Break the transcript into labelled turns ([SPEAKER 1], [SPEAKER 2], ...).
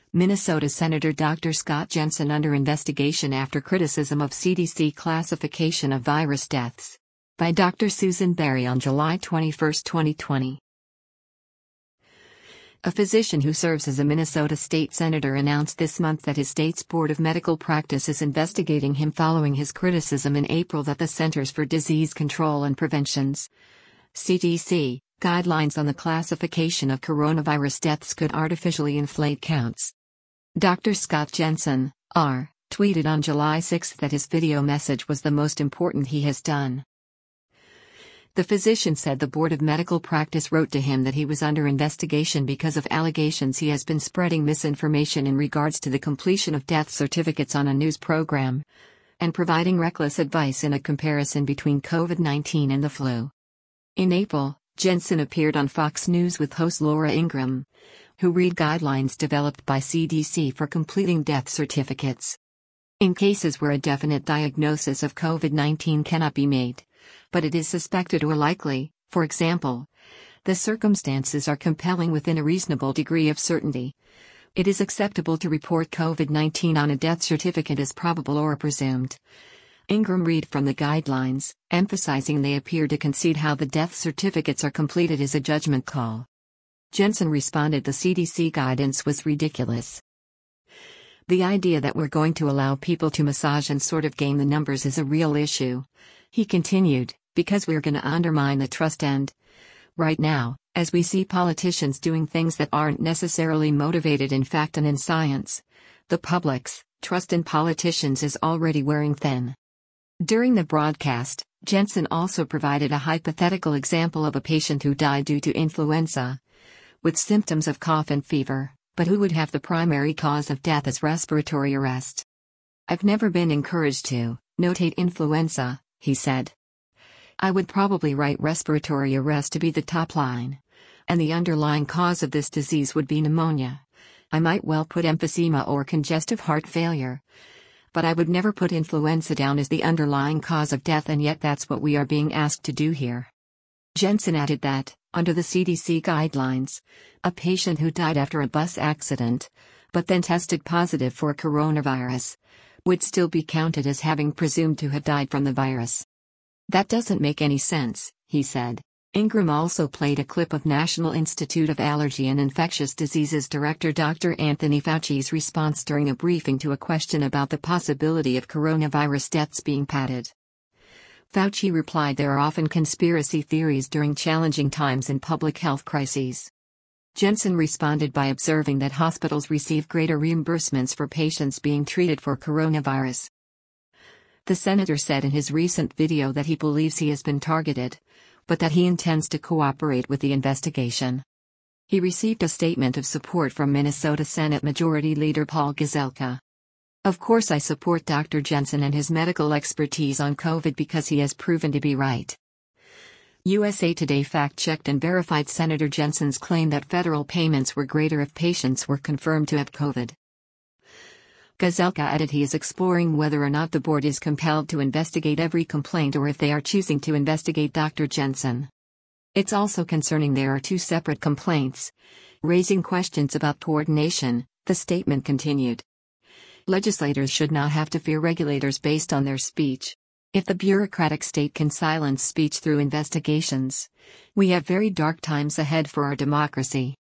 [SPEAKER 1] Minnesota Senator Dr. Scott Jensen under investigation after criticism of CDC classification of virus deaths. By Dr. Susan Berry on July 21, 2020. A physician who serves as a Minnesota state senator announced this month that his state's Board of Medical Practice is investigating him following his criticism in April that the Centers for Disease Control and Prevention's CDC guidelines on the classification of coronavirus deaths could artificially inflate counts. Dr. Scott Jensen, R., tweeted on July 6 that his video message was the most important he has done. The physician said the Board of Medical Practice wrote to him that he was under investigation because of allegations he has been spreading misinformation in regards to the completion of death certificates on a news program, and providing reckless advice in a comparison between COVID-19 and the flu. In April, Jensen appeared on Fox News with host Laura Ingraham, who read guidelines developed by CDC for completing death certificates. In cases where a definite diagnosis of COVID-19 cannot be made, but it is suspected or likely, for example, the circumstances are compelling within a reasonable degree of certainty, it is acceptable to report COVID-19 on a death certificate as probable or presumed. Ingraham read from the guidelines, emphasizing they appear to concede how the death certificates are completed is a judgment call. Jensen responded the CDC guidance was ridiculous. The idea that we're going to allow people to massage and sort of game the numbers is a real issue. He continued, because we're going to undermine the trust and, right now, as we see politicians doing things that aren't necessarily motivated in fact and in science, the public's trust in politicians is already wearing thin. During the broadcast, Jensen also provided a hypothetical example of a patient who died due to influenza, with symptoms of cough and fever, but who would have the primary cause of death as respiratory arrest. I've never been encouraged to notate influenza, he said. I would probably write respiratory arrest to be the top line. And the underlying cause of this disease would be pneumonia. I might well put emphysema or congestive heart failure. But I would never put influenza down as the underlying cause of death, and yet that's what we are being asked to do here. Jensen added that, under the CDC guidelines, a patient who died after a bus accident, but then tested positive for coronavirus, would still be counted as having presumed to have died from the virus. That doesn't make any sense, he said. Ingraham also played a clip of National Institute of Allergy and Infectious Diseases Director Dr. Anthony Fauci's response during a briefing to a question about the possibility of coronavirus deaths being padded. Fauci replied there are often conspiracy theories during challenging times in public health crises. Jensen responded by observing that hospitals receive greater reimbursements for patients being treated for coronavirus. The senator said in his recent video that he believes he has been targeted, but that he intends to cooperate with the investigation. He received a statement of support from Minnesota Senate Majority Leader Paul Gazelka. Of course I support Dr. Jensen and his medical expertise on COVID because he has proven to be right. USA Today fact-checked and verified Senator Jensen's claim that federal payments were greater if patients were confirmed to have COVID. Gazelka added he is exploring whether or not the board is compelled to investigate every complaint or if they are choosing to investigate Dr. Jensen. It's also concerning there are two separate complaints, raising questions about coordination, the statement continued. Legislators should not have to fear regulators based on their speech. If the bureaucratic state can silence speech through investigations, we have very dark times ahead for our democracy.